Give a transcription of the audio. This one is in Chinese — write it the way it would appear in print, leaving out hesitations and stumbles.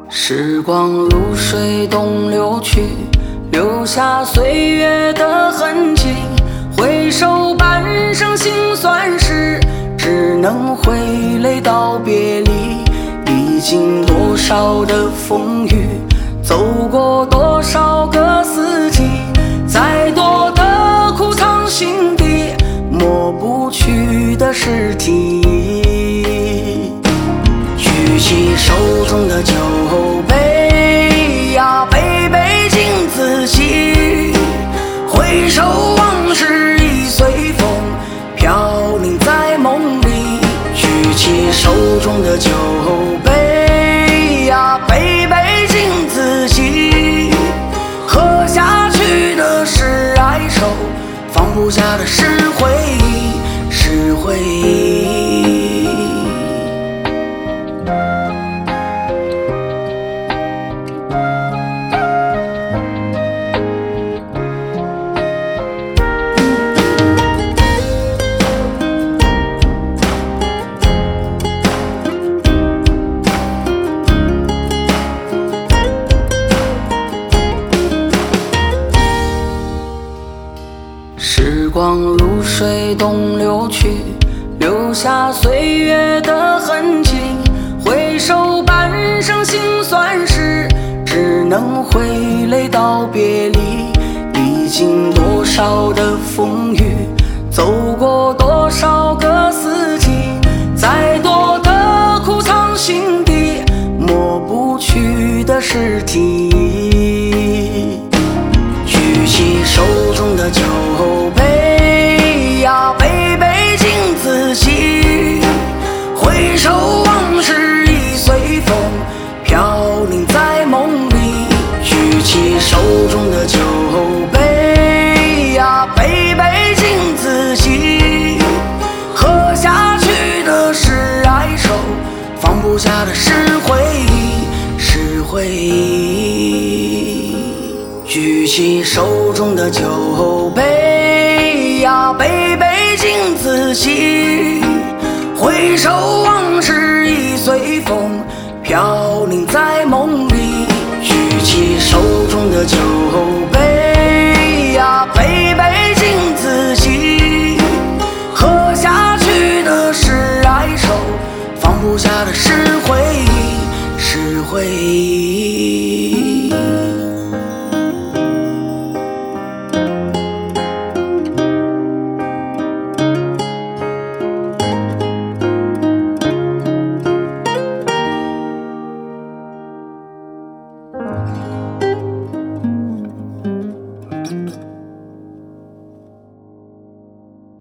时光如水东流去，留下岁月的痕迹。回首半生辛酸事，只能挥泪道别离。历经多少的风雨，走过多少个四季，再多的苦藏心底，抹不去的尸体。举起手中的酒杯呀，杯杯敬自己。回首往事已随风飘零在梦里。举起手中的酒杯呀，杯杯敬自己。喝下去的是哀愁，放不下的是回忆，是回忆。时光如水东流去，留下岁月的痕迹。回首半生辛酸事，只能挥泪道别离。历经多少的风雨，走过多少个四季，再多的苦藏心底，抹不去的尸体。举起手中的酒杯呀，杯杯敬自己。回首往事已随风飘零在梦里。举起手中的酒杯呀，杯杯敬自己。喝下去的是哀愁，放不下的是回忆，是回忆。举起手中的酒杯呀，杯杯敬自己。回首往事已随风飘零在梦里。举起手中的酒杯呀。